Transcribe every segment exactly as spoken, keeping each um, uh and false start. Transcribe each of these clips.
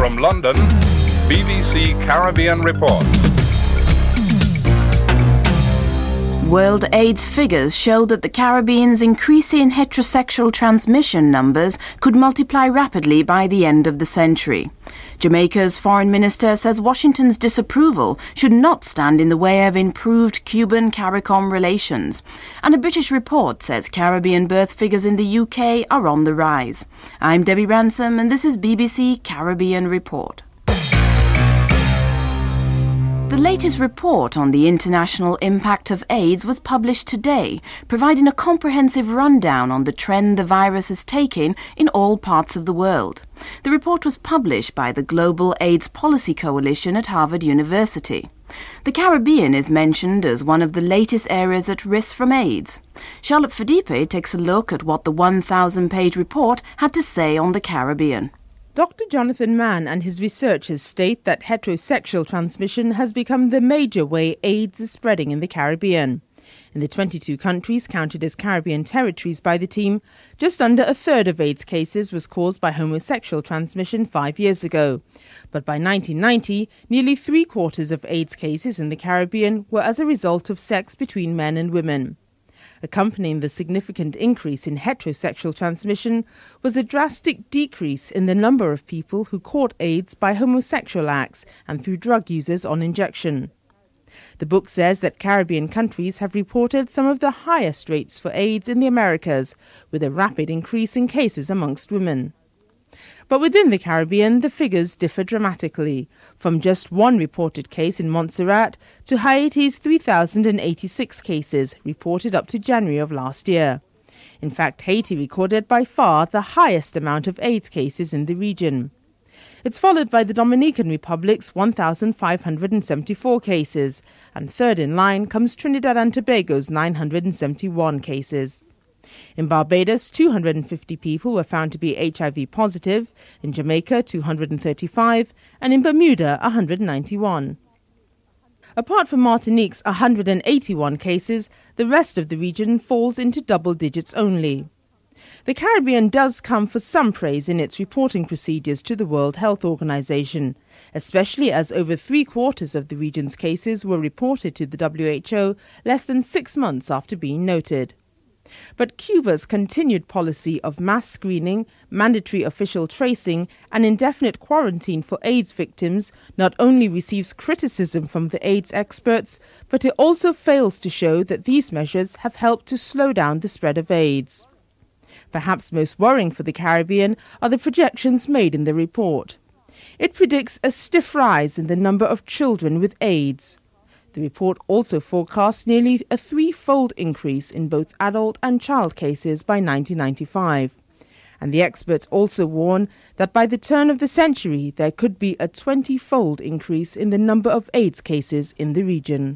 From London, B B C Caribbean Report. World AIDS figures show that the Caribbean's increase in heterosexual transmission numbers could multiply rapidly by the end of the century. Jamaica's foreign minister says Washington's disapproval should not stand in the way of improved Cuban-CARICOM relations. And a British report says Caribbean birth figures in the U K are on the rise. I'm Debbie Ransom and this is B B C Caribbean Report. The latest report on the international impact of AIDS was published today, providing a comprehensive rundown on the trend the virus is taking in all parts of the world. The report was published by the Global AIDS Policy Coalition at Harvard University. The Caribbean is mentioned as one of the latest areas at risk from AIDS. Charlotte Fadipe takes a look at what the one thousand page report had to say on the Caribbean. Doctor Jonathan Mann and his researchers state that heterosexual transmission has become the major way AIDS is spreading in the Caribbean. In the twenty-two countries counted as Caribbean territories by the team, just under a third of AIDS cases was caused by homosexual transmission five years ago. But by nineteen ninety, nearly three quarters of AIDS cases in the Caribbean were as a result of sex between men and women. Accompanying the significant increase in heterosexual transmission was a drastic decrease in the number of people who caught AIDS by homosexual acts and through drug users on injection. The book says that Caribbean countries have reported some of the highest rates for AIDS in the Americas, with a rapid increase in cases amongst women. But within the Caribbean, the figures differ dramatically, from just one reported case in Montserrat to Haiti's three thousand eighty-six cases reported up to January of last year. In fact, Haiti recorded by far the highest amount of AIDS cases in the region. It's followed by the Dominican Republic's one thousand five hundred seventy-four cases, and third in line comes Trinidad and Tobago's nine hundred seventy-one cases. In Barbados, two hundred fifty people were found to be H I V positive, in Jamaica two hundred thirty-five, and in Bermuda one hundred ninety-one. Apart from Martinique's one hundred eighty-one cases, the rest of the region falls into double digits only. The Caribbean does come for some praise in its reporting procedures to the World Health Organization, especially as over three quarters of the region's cases were reported to the W H O less than six months after being noted. But Cuba's continued policy of mass screening, mandatory official tracing, and indefinite quarantine for AIDS victims not only receives criticism from the AIDS experts, but it also fails to show that these measures have helped to slow down the spread of AIDS. Perhaps most worrying for the Caribbean are the projections made in the report. It predicts a stiff rise in the number of children with AIDS. The report also forecasts nearly a threefold increase in both adult and child cases by nineteen ninety-five. And the experts also warn that by the turn of the century, there could be a twenty-fold increase in the number of AIDS cases in the region.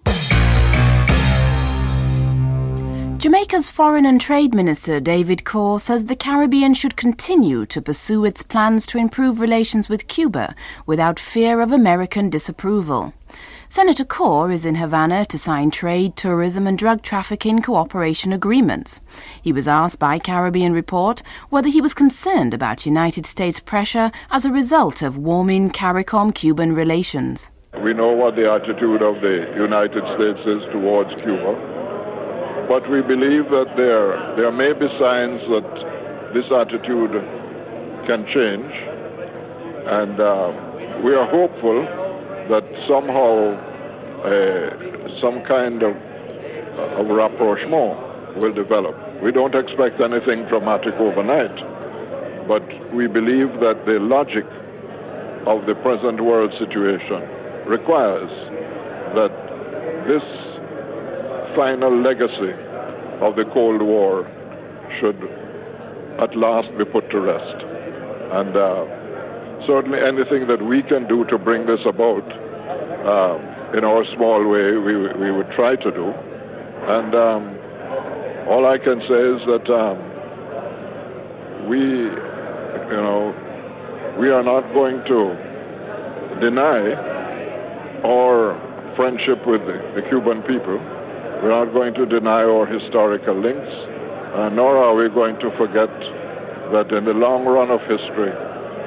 Jamaica's Foreign and Trade Minister David Corr says the Caribbean should continue to pursue its plans to improve relations with Cuba without fear of American disapproval. Senator Corr is in Havana to sign trade, tourism and drug trafficking cooperation agreements. He was asked by Caribbean Report whether he was concerned about United States pressure as a result of warming CARICOM-Cuban relations. We know what the attitude of the United States is towards Cuba, but we believe that there, there may be signs that this attitude can change, and uh, we are hopeful that somehow uh, some kind of, uh, of rapprochement will develop. We don't expect anything dramatic overnight, but we believe that the logic of the present world situation requires that this final legacy of the Cold War should at last be put to rest. And uh, certainly anything that we can do to bring this about um, in our small way, we, we would try to do. And um, all I can say is that um, we, you know, we are not going to deny our friendship with the, the Cuban people. We're not going to deny our historical links, uh, nor are we going to forget that in the long run of history,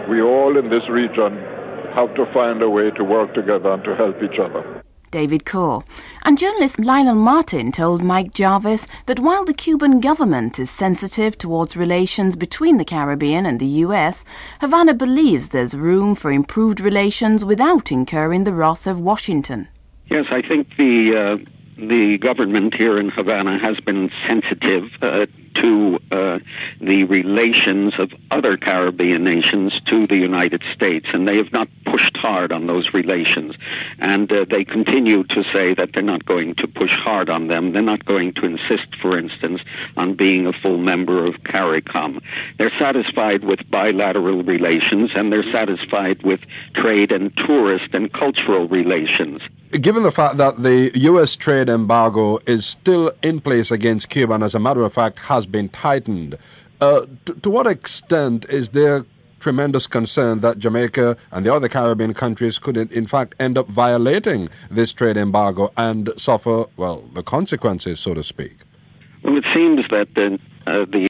we all in this region have to find a way to work together and to help each other. David Coe. And journalist Lionel Martin told Mike Jarvis that while the Cuban government is sensitive towards relations between the Caribbean and the U S, Havana believes there's room for improved relations without incurring the wrath of Washington. Yes, I think the uh, the government here in Havana has been sensitive uh, to uh, the relations of other Caribbean nations to the United States, and they have not pushed hard on those relations. And uh, they continue to say that they're not going to push hard on them. They're not going to insist, for instance, on being a full member of CARICOM. They're satisfied with bilateral relations, and they're satisfied with trade and tourist and cultural relations. Given the fact that the U S trade embargo is still in place against Cuba, and as a matter of fact has been tightened, uh, to, to what extent is there tremendous concern that Jamaica and the other Caribbean countries could in fact end up violating this trade embargo and suffer, well, the consequences, so to speak? Well, it seems that the, uh, the